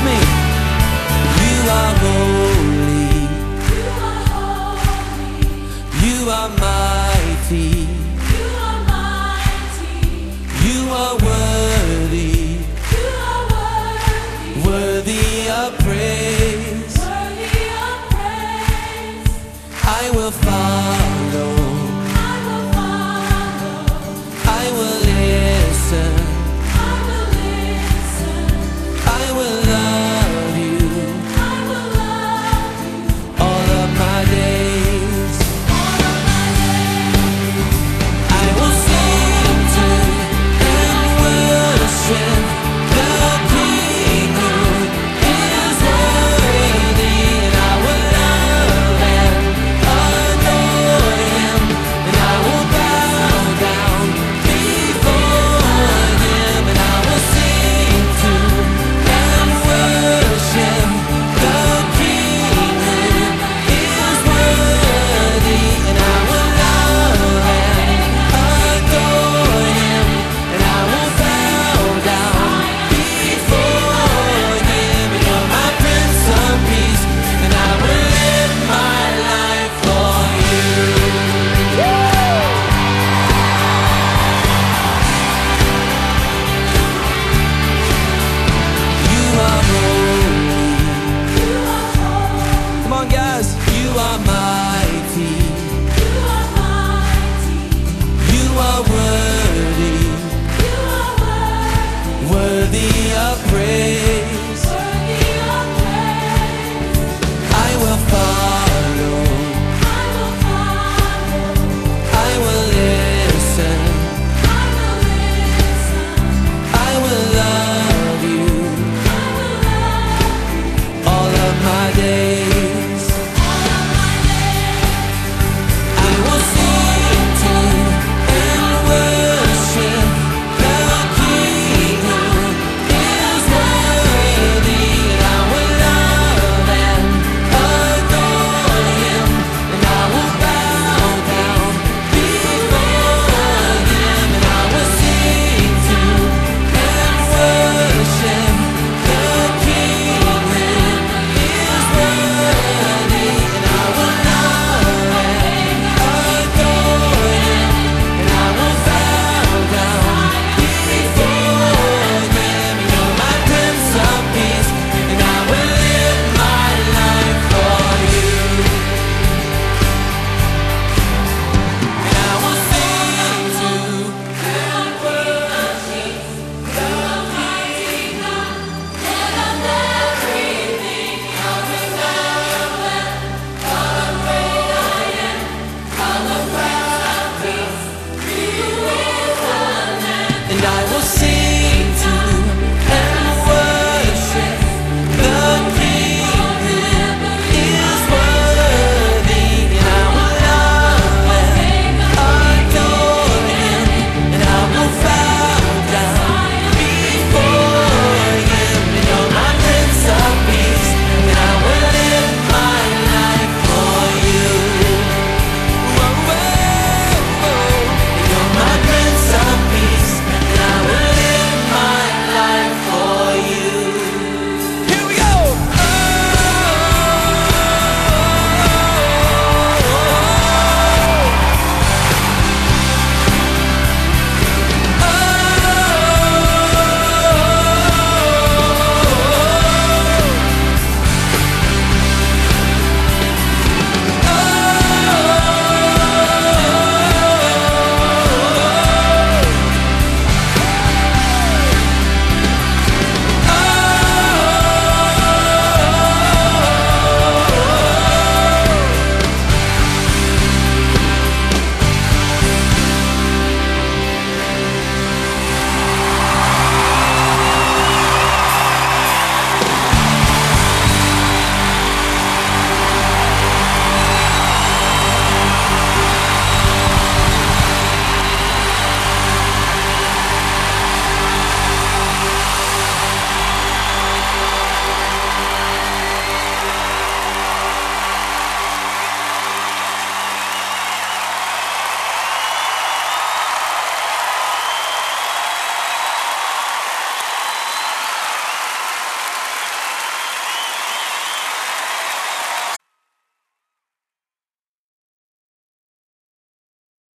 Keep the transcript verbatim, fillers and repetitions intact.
me. You are holy. You are mighty. You are worthy. Worthy of praise. I will follow. I will listen. I will love you all of my days. I will sing to and worship the King who is worthy, and I will love and adore him, and I will bow down before him, and I will sing to and worship the King who is worthy, and I will love and adore him, and I will bow down before him. And you're my Prince of Peace, and I will live my life for you. You are holy. Come on, guys. You are mighty. You are worthy. Worthy of praise.